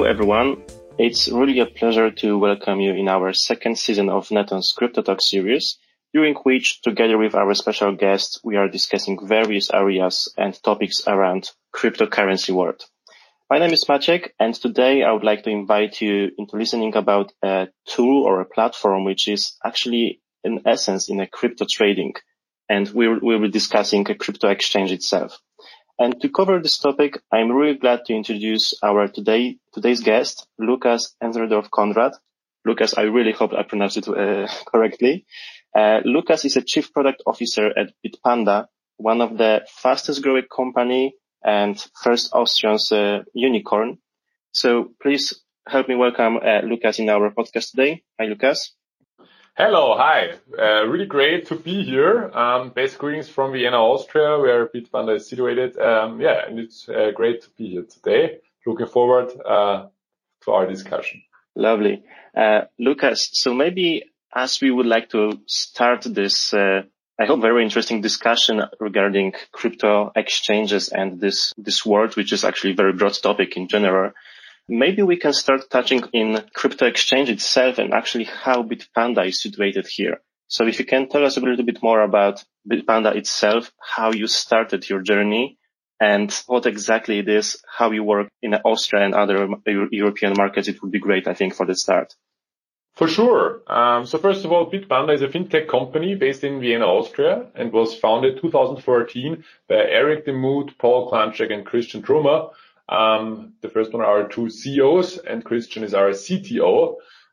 everyone. It's really a pleasure to welcome you in our second season of Neton's Crypto Talk series, during which, together with our special guest, we are discussing various areas and topics around cryptocurrency world. My name is Maciek, and today I would like to invite you into listening about a tool or a platform which is actually, in essence, in a crypto trading, and we'll be discussing a crypto exchange itself. And to cover this topic, I'm really glad to introduce our today's guest, Lukas Enzersdorf-Konrad. Lukas, I really hope I pronounced it correctly. Lukas is a Chief Product Officer at Bitpanda, one of the fastest growing company and first Austrian's unicorn. So please help me welcome Lukas in our podcast today. Hi, Lukas. Hello, hi. Really great to be here. Best greetings from Vienna, Austria, where Bitpanda is situated. And it's great to be here today. Looking forward to our discussion. Lovely. Lukas, so maybe as we would like to start this, I hope very interesting discussion regarding crypto exchanges and this world, which is actually a very broad topic in general. Maybe we can start touching in crypto exchange itself and actually how Bitpanda is situated here. So if you can tell us a little bit more about Bitpanda itself, how you started your journey and what exactly it is, how you work in Austria and other European markets, it would be great, I think, for the start. For sure. So first of all, Bitpanda is a fintech company based in Vienna, Austria, and was founded 2014 by Eric Demuth, Paul Klanczek, and Christian Trummer. The first one are our two CEOs, and Christian is our CTO.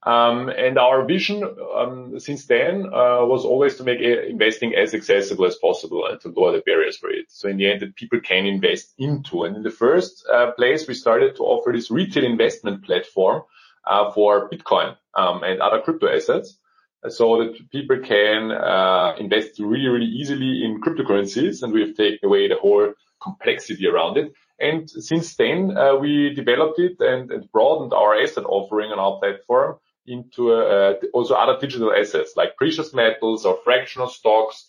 And our vision since then was always to make investing as accessible as possible and to lower the barriers for it. So in the end, that people can invest into. And in the first place, we started to offer this retail investment platform for Bitcoin and other crypto assets, so that people can invest really, really easily in cryptocurrencies. And we've taken away the whole complexity around it. And since then, we developed it and broadened our asset offering on our platform into also other digital assets like precious metals or fractional stocks,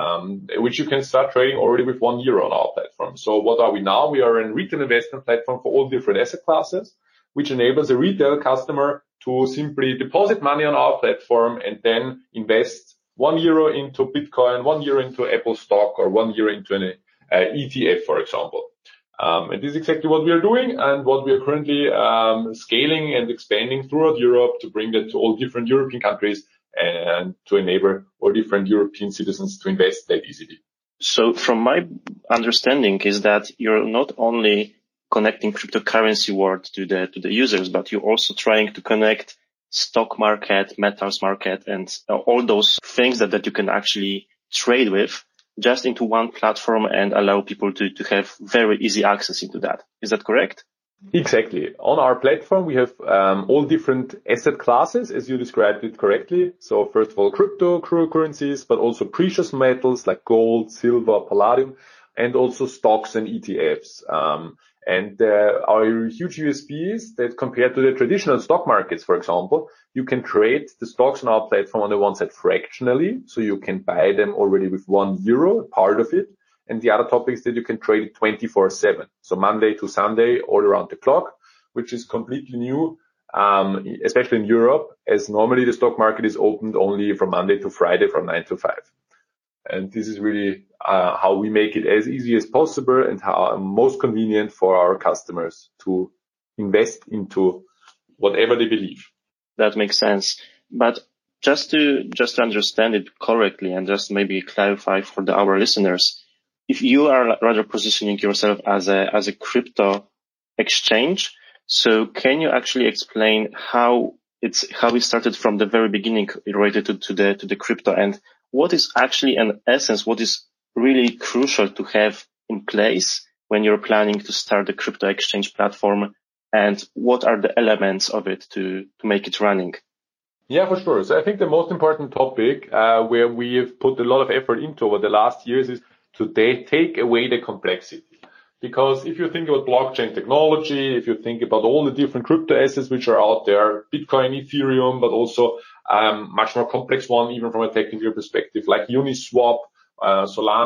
which you can start trading already with €1 on our platform. So what are we now? We are a retail investment platform for all different asset classes, which enables a retail customer to simply deposit money on our platform and then invest €1 into Bitcoin, €1 into Apple stock, or €1 into an ETF, for example. And this is exactly what we are doing and what we are currently scaling and expanding throughout Europe to bring that to all different European countries and to enable all different European citizens to invest that easily. So from my understanding is that you're not only connecting cryptocurrency world to the users, but you're also trying to connect stock market, metals market, and all those things that you can actually trade with just into one platform and allow people to have very easy access into that. Is that correct? Exactly. On our platform, we have all different asset classes, as you described it correctly. So first of all, cryptocurrencies, but also precious metals like gold, silver, palladium, and also stocks and ETFs. And our huge USP is that compared to the traditional stock markets, for example, you can trade the stocks on our platform on the one side fractionally. So you can buy them already with €1, part of it. And the other topic is that you can trade it 24/7. So Monday to Sunday, all around the clock, which is completely new, especially in Europe, as normally the stock market is opened only from Monday to Friday from 9 to 5. And this is really how we make it as easy as possible and how most convenient for our customers to invest into whatever they believe. That makes sense. But just to understand it correctly and just maybe clarify for our listeners, if you are rather positioning yourself as a crypto exchange, so can you actually explain how it started from the very beginning related to the crypto, and what is actually in essence, what is really crucial to have in place when you're planning to start a crypto exchange platform, and what are the elements of it to make it running? Yeah, for sure. So I think the most important topic where we have put a lot of effort into over the last years is to take away the complexity. Because if you think about blockchain technology, if you think about all the different crypto assets which are out there, Bitcoin, Ethereum, but also much more complex one, even from a technical perspective, like Uniswap, Solana,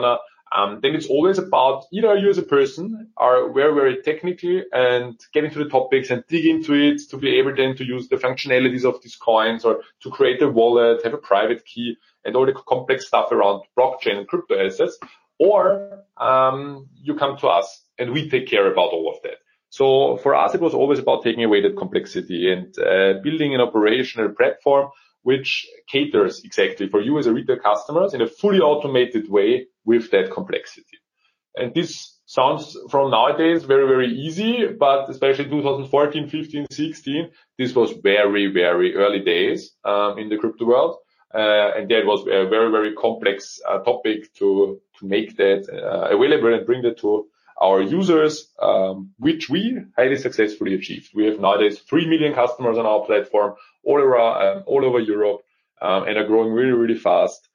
then it's always about either you as a person are very, very technical and get into the topics and dig into it to be able then to use the functionalities of these coins or to create a wallet, have a private key and all the complex stuff around blockchain and crypto assets, or you come to us and we take care about all of that. So for us, it was always about taking away that complexity and building an operational platform which caters exactly for you as a retail customers in a fully automated way with that complexity. And this sounds from nowadays very, very easy, but especially 2014, 15, 16, this was very, very early days in the crypto world. And that was a very, very complex topic to make that available and bring that to our users, which we highly successfully achieved. We have nowadays 3 million customers on our platform all over Europe, and are growing really, really fast.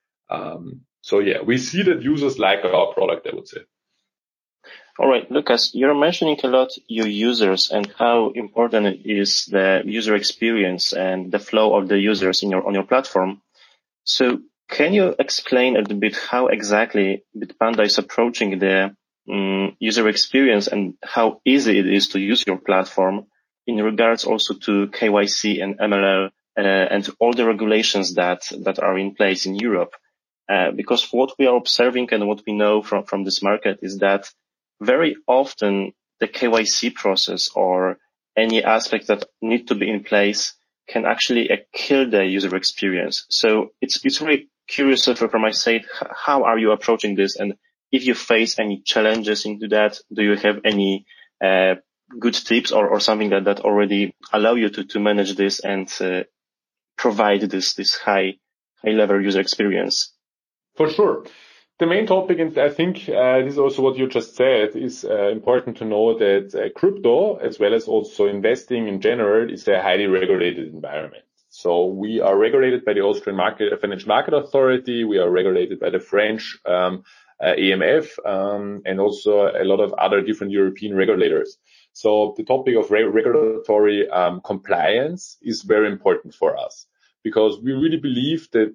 So yeah, we see that users like our product, I would say. All right, Lucas, you're mentioning a lot your users and how important is the user experience and the flow of the users on your platform. So can you explain a little bit how exactly Bitpanda is approaching the user experience and how easy it is to use your platform in regards also to KYC and MLL and all the regulations that are in place in Europe? Because what we are observing and what we know from this market is that very often the KYC process or any aspects that need to be in place can actually kill the user experience. So it's really curious from my side, how are you approaching this? And if you face any challenges into that, do you have any good tips or something that already allow you to manage this and provide this high level user experience? For sure. The main topic, and I think this is also what you just said, is important to know that crypto, as well as also investing in general, is a highly regulated environment. So we are regulated by the Austrian Financial Market Authority. We are regulated by the French AMF, and also a lot of other different European regulators. So the topic of regulatory compliance is very important for us, because we really believe that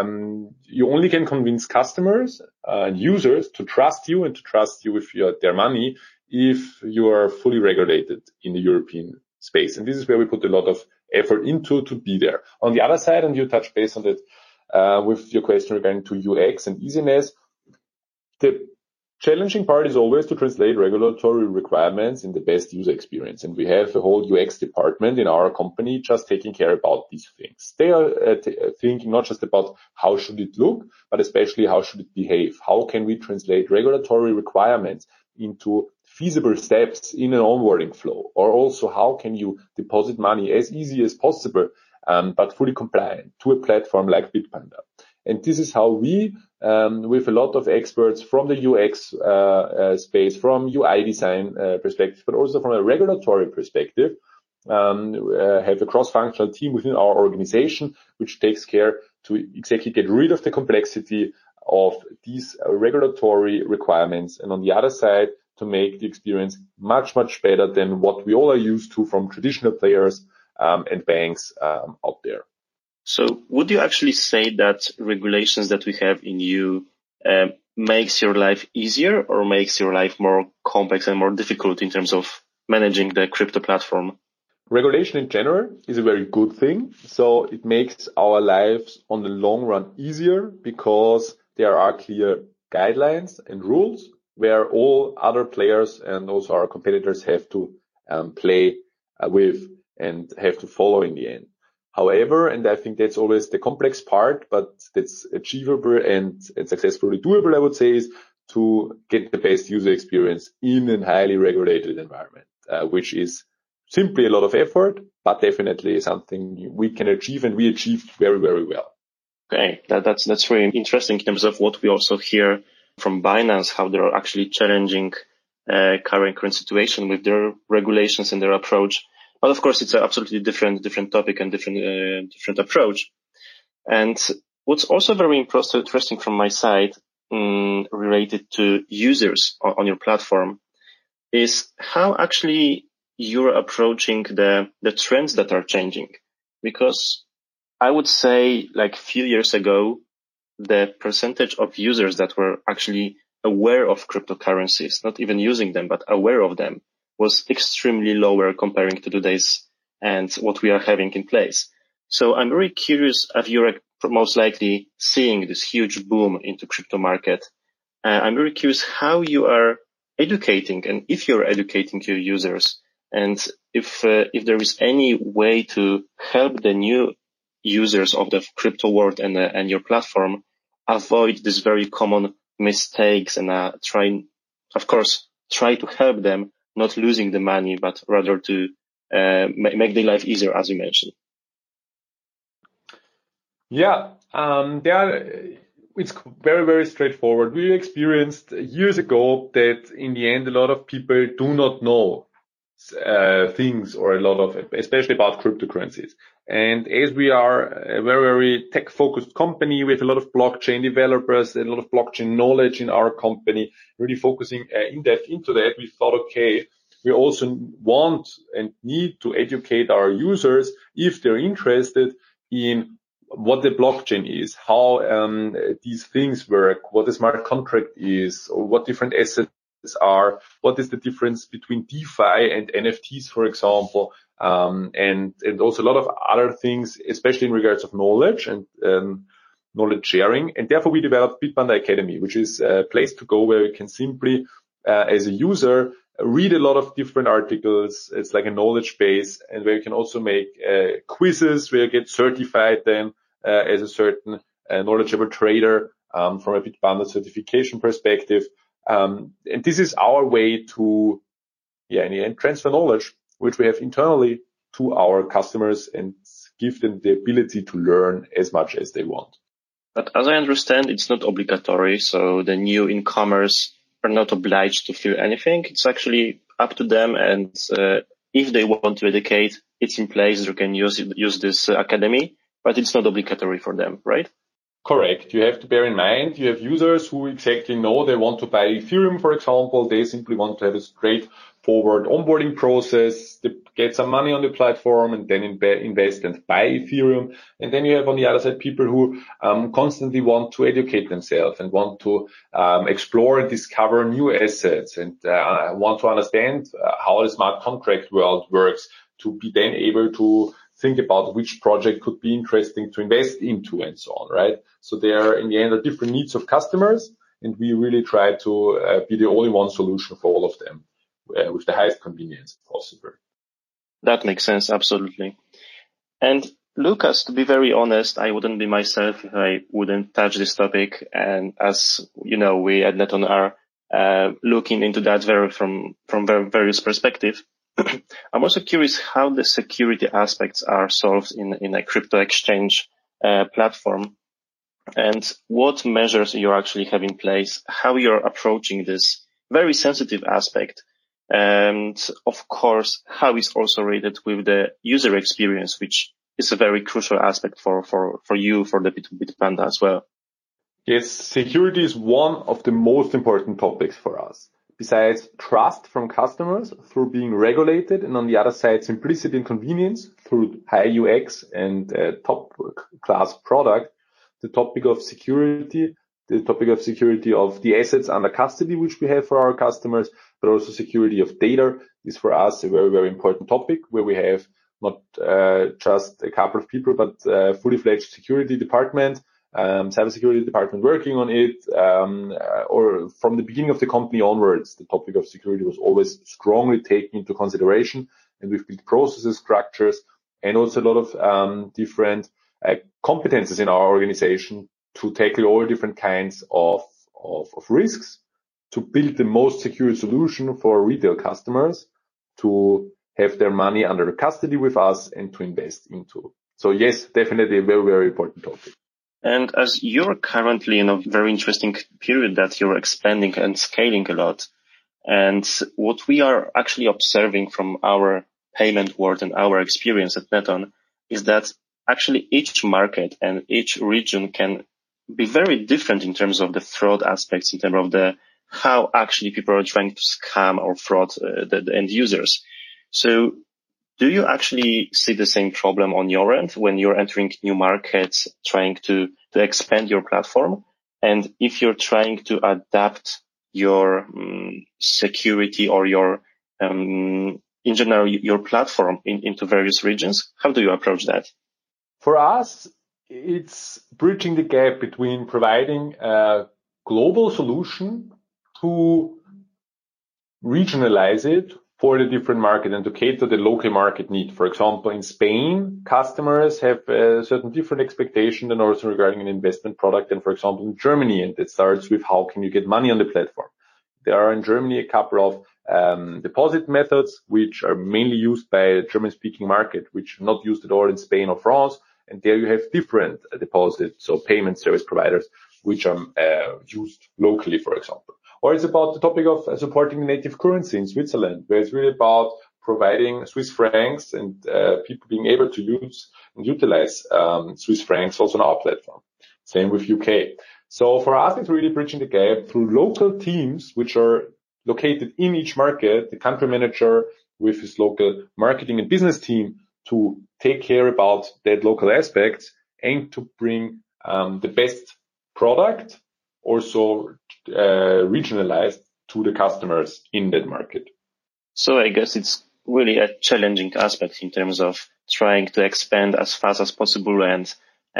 you only can convince customers and users to trust you and to trust you with their money if you are fully regulated in the European space. And this is where we put a lot of effort into to be there. On the other side, and you touched base on that with your question regarding to UX and easiness, the challenging part is always to translate regulatory requirements in the best user experience. And we have a whole UX department in our company just taking care about these things. They are thinking not just about how should it look, but especially how should it behave? How can we translate regulatory requirements into feasible steps in an onboarding flow? Or also how can you deposit money as easy as possible, but fully compliant to a platform like Bitpanda? And this is how we, with a lot of experts from the UX space, from UI design perspective, but also from a regulatory perspective, have a cross-functional team within our organization, which takes care to exactly get rid of the complexity of these regulatory requirements. And on the other side, to make the experience much, much better than what we all are used to from traditional players and banks out there. So would you actually say that regulations that we have in EU makes your life easier or makes your life more complex and more difficult in terms of managing the crypto platform? Regulation in general is a very good thing. So it makes our lives on the long run easier because there are clear guidelines and rules where all other players and also our competitors have to play with and have to follow in the end. However, and I think that's always the complex part, but that's achievable and successfully doable, I would say, is to get the best user experience in a highly regulated environment, which is simply a lot of effort, but definitely something we can achieve, and we achieved very, very well. Okay, that's very interesting in terms of what we also hear from Binance, how they're actually challenging current situation with their regulations and their approach. But of course, it's an absolutely different topic and different approach. And what's also very interesting from my side, related to users on your platform, is how actually you're approaching the trends that are changing. Because I would say, like a few years ago, the percentage of users that were actually aware of cryptocurrencies, not even using them, but aware of them, was extremely lower comparing to today's and what we are having in place. So I'm very curious if you're most likely seeing this huge boom into crypto market. I'm very curious how you are educating and if you're educating your users and if there is any way to help the new users of the crypto world and your platform avoid these very common mistakes and try to help them not losing the money, but rather to make their life easier, as you mentioned. Yeah, it's very, very straightforward. We experienced years ago that in the end, a lot of people do not know things or a lot of, especially about cryptocurrencies. And as we are a very, very tech-focused company, we have a lot of blockchain developers, a lot of blockchain knowledge in our company, really focusing in depth into that. We thought, okay, we also want and need to educate our users if they're interested in what the blockchain is, how these things work, what a smart contract is, or what different assets are, what is the difference between DeFi and NFTs, for example, and also a lot of other things, especially in regards of knowledge and knowledge sharing. And therefore we developed Bitpanda Academy, which is a place to go where you can simply, as a user, read a lot of different articles. It's like a knowledge base, and where you can also make quizzes where you get certified then as a certain knowledgeable trader from a Bitpanda certification perspective. And this is our way to, in the end, transfer knowledge, which we have internally to our customers and give them the ability to learn as much as they want. But as I understand, it's not obligatory. So the new incomers are not obliged to fill anything. It's actually up to them. And if they want to educate, it's in place. They can use this academy, but it's not obligatory for them, right? Correct. You have to bear in mind, you have users who exactly know they want to buy Ethereum, for example. They simply want to have a straightforward onboarding process. They get some money on the platform and then invest and buy Ethereum. And then you have on the other side people who constantly want to educate themselves and want to explore and discover new assets and want to understand how the smart contract world works to be then able to think about which project could be interesting to invest into and so on, right? So there, in the end, are different needs of customers, and we really try to be the only one solution for all of them with the highest convenience possible. That makes sense, absolutely. And Lucas, to be very honest, I wouldn't be myself if I wouldn't touch this topic. And as you know, we at Neton are looking into that from various perspectives. I'm also curious how the security aspects are solved in a crypto exchange platform, and what measures you actually have in place, how you're approaching this very sensitive aspect, and of course, how it's also related with the user experience, which is a very crucial aspect for you, for the Bitpanda as well. Yes, security is one of the most important topics for us. Besides trust from customers through being regulated, and on the other side, simplicity and convenience through high UX and top class product, the topic of security of the assets under custody, which we have for our customers, but also security of data is for us a very, very important topic where we have not just a couple of people, but fully fledged security department, cybersecurity department working on it, or from the beginning of the company onwards, the topic of security was always strongly taken into consideration, and we've built processes, structures, and also a lot of different competences in our organization to tackle all different kinds of risks, to build the most secure solution for retail customers to have their money under custody with us and to invest into. So yes, definitely a very, very important topic. And as you're currently in a very interesting period that you're expanding and scaling a lot, and what we are actually observing from our payment world and our experience at Neton is that actually each market and each region can be very different in terms of the fraud aspects, in terms of the how actually people are trying to scam or fraud the end users. So do you actually see the same problem on your end when you're entering new markets, trying to expand your platform? And if you're trying to adapt your security or your in general your platform into various regions? How do you approach that? For us, it's bridging the gap between providing a global solution to regionalize it for the different market and to cater the local market need. For example, in Spain, customers have a certain different expectation than also regarding an investment product than, for example, in Germany. And it starts with how can you get money on the platform. There are in Germany a couple of deposit methods which are mainly used by a German-speaking market, which are not used at all in Spain or France. And there you have different deposits, so payment service providers, which are used locally, for example. Or it's about the topic of supporting the native currency in Switzerland, where it's really about providing Swiss francs and people being able to use and utilize Swiss francs also on our platform. Same with UK. So for us, it's really bridging the gap through local teams, which are located in each market, the country manager with his local marketing and business team to take care about that local aspects and to bring the best product also regionalized to the customers in that market. So I guess it's really a challenging aspect in terms of trying to expand as fast as possible and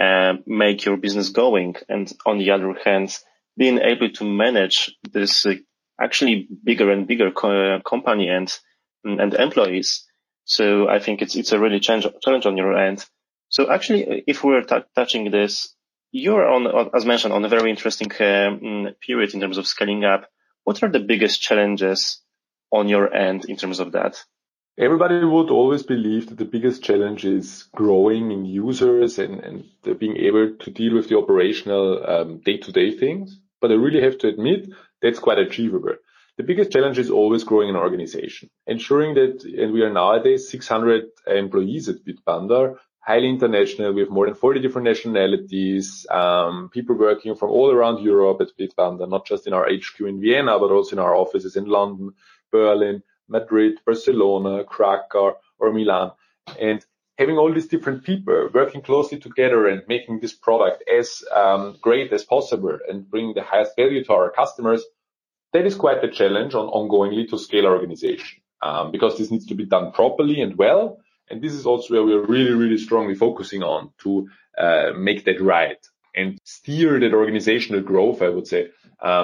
make your business going. And on the other hand, being able to manage this actually bigger and bigger company and employees. So I think it's a really challenge on your end. So actually, if we're touching this, you're on, as mentioned, on a very interesting period in terms of scaling up. What are the biggest challenges on your end in terms of that? Everybody would always believe that the biggest challenge is growing in users and being able to deal with the operational day-to-day things. But I really have to admit that's quite achievable. The biggest challenge is always growing an organization, ensuring that, and we are nowadays 600 employees at Bitpanda, highly international. We have more than 40 different nationalities, people working from all around Europe at Bitpanda, not just in our HQ in Vienna, but also in our offices in London, Berlin, Madrid, Barcelona, Krakow, or Milan. And having all these different people working closely together and making this product as great as possible and bringing the highest value to our customers, that is quite a challenge ongoingly to scale our organization, because this needs to be done properly and well. And this is also where we are really, really strongly focusing on to make that right and steer that organizational growth, I would say,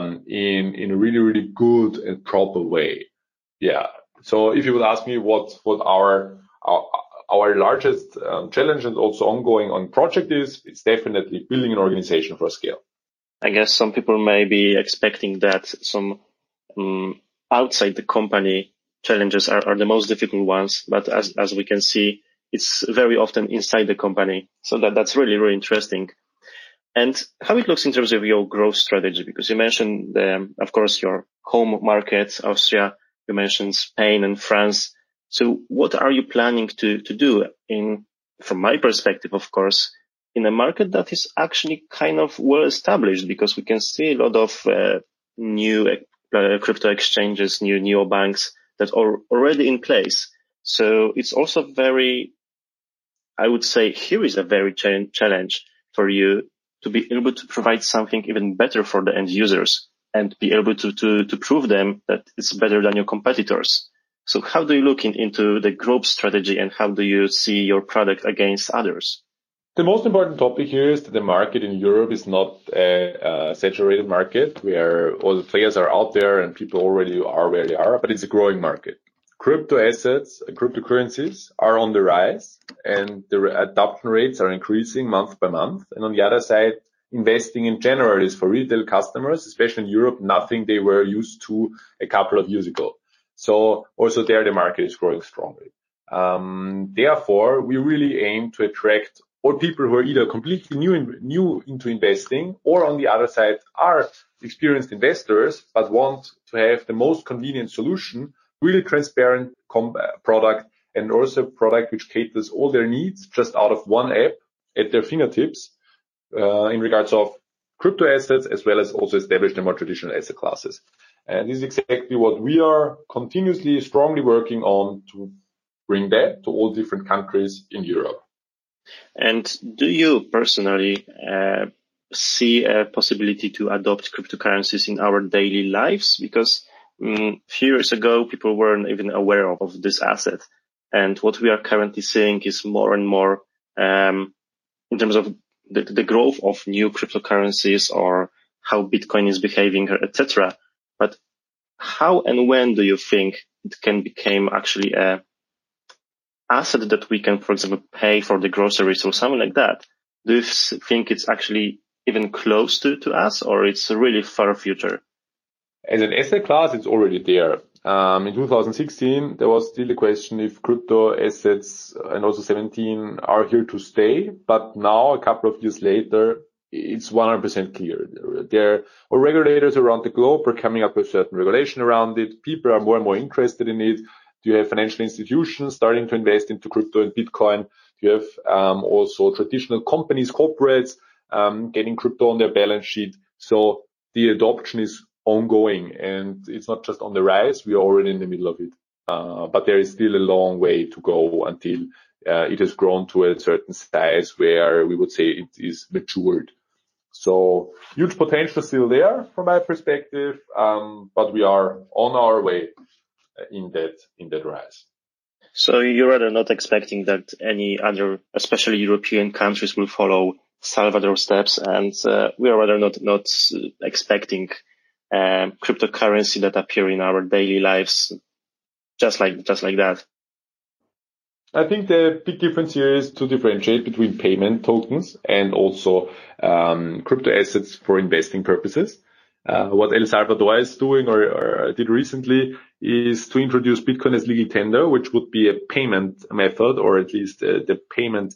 in a really, really good and proper way. Yeah. So if you would ask me what our largest challenge and also ongoing on project is, it's definitely building an organization for scale. I guess some people may be expecting that some outside the company challenges are the most difficult ones, but as we can see, it's very often inside the company. So that's really, really interesting. And how it looks in terms of your growth strategy, because you mentioned, of course, your home market, Austria, you mentioned Spain and France. So what are you planning to do from my perspective, of course, in a market that is actually kind of well established, because we can see a lot of new crypto exchanges, new neobanks that are already in place. So it's also I would say here is a very challenge for you to be able to provide something even better for the end users and be able to prove them that it's better than your competitors. So how do you look into the growth strategy and how do you see your product against others? The most important topic here is that the market in Europe is not a saturated market where all the players are out there and people already are where they are, but it's a growing market. Crypto assets, cryptocurrencies are on the rise and the adoption rates are increasing month by month. And on the other side, investing in general is for retail customers, especially in Europe, nothing they were used to a couple of years ago. So also there, the market is growing strongly. Therefore, we really aim to attract all people who are either completely new into investing or on the other side are experienced investors, but want to have the most convenient solution, really transparent product, and also a product which caters all their needs just out of one app at their fingertips in regards of crypto assets, as well as also established and more traditional asset classes. And this is exactly what we are continuously strongly working on to bring that to all different countries in Europe. And do you personally see a possibility to adopt cryptocurrencies in our daily lives? Because a few years ago, people weren't even aware of this asset. And what we are currently seeing is more and more in terms of the growth of new cryptocurrencies or how Bitcoin is behaving, etc. But how and when do you think it can become actually a asset that we can, for example, pay for the groceries or something like that? Do you think it's actually even close to us, or it's a really far future? As an asset class, it's already there. In 2016, there was still the question if crypto assets and also 17 are here to stay. But now, a couple of years later, it's 100% clear. There are regulators around the globe are coming up with certain regulation around it. People are more and more interested in it. You have financial institutions starting to invest into crypto and Bitcoin. You have also traditional companies, corporates, getting crypto on their balance sheet. So the adoption is ongoing, and it's not just on the rise. We are already in the middle of it. But there is still a long way to go until it has grown to a certain size where we would say it is matured. So huge potential still there from my perspective, but we are on our way in that rise. So you're rather not expecting that any other, especially European countries, will follow Salvador's steps, and we are rather not expecting cryptocurrency that appear in our daily lives just like that. I think the big difference here is to differentiate between payment tokens and also crypto assets for investing purposes. What El Salvador is doing or did recently is to introduce Bitcoin as legal tender, which would be a payment method, or at least the payment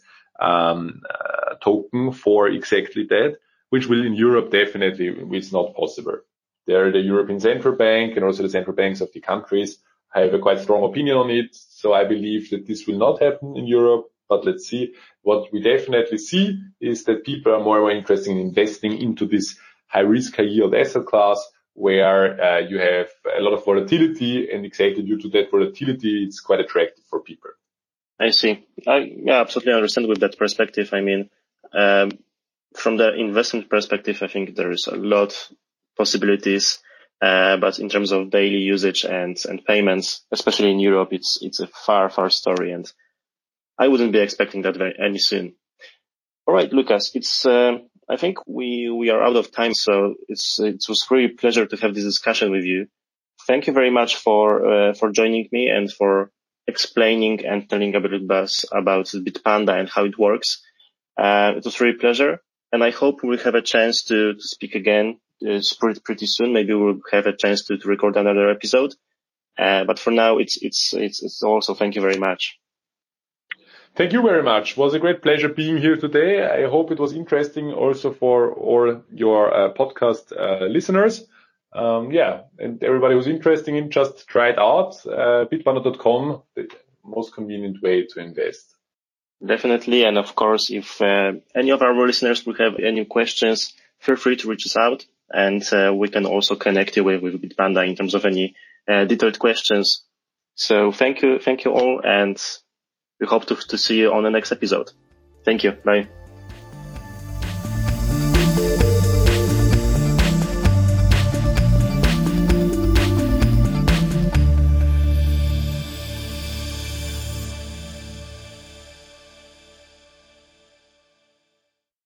token for exactly that, which will in Europe definitely is not possible. There, the European Central Bank and also the central banks of the countries have a quite strong opinion on it. So I believe that this will not happen in Europe, but let's see. What we definitely see is that people are more and more interested in investing into this high risk, high yield asset class where you have a lot of volatility, and exactly due to that volatility, it's quite attractive for people. I see. I absolutely understand with that perspective. I mean, from the investment perspective, I think there is a lot possibilities. But in terms of daily usage and payments, especially in Europe, it's a far story, and I wouldn't be expecting that any soon. All right, Lucas, I think we are out of time, so it was really a pleasure to have this discussion with you. Thank you very much for joining me and for explaining and telling a bit about Bitpanda and how it works. It was really a pleasure, and I hope we'll have a chance to speak again pretty soon. Maybe we'll have a chance to record another episode. But for now, it's also thank you very much. Thank you very much. It was a great pleasure being here today. I hope it was interesting also for all your podcast listeners. And everybody who's interested in, just try it out. Bitpanda.com, the most convenient way to invest. Definitely. And of course, if any of our listeners will have any questions, feel free to reach us out, and we can also connect you with Bitpanda in terms of any detailed questions. So thank you all, and we hope to see you on the next episode. Thank you. Bye.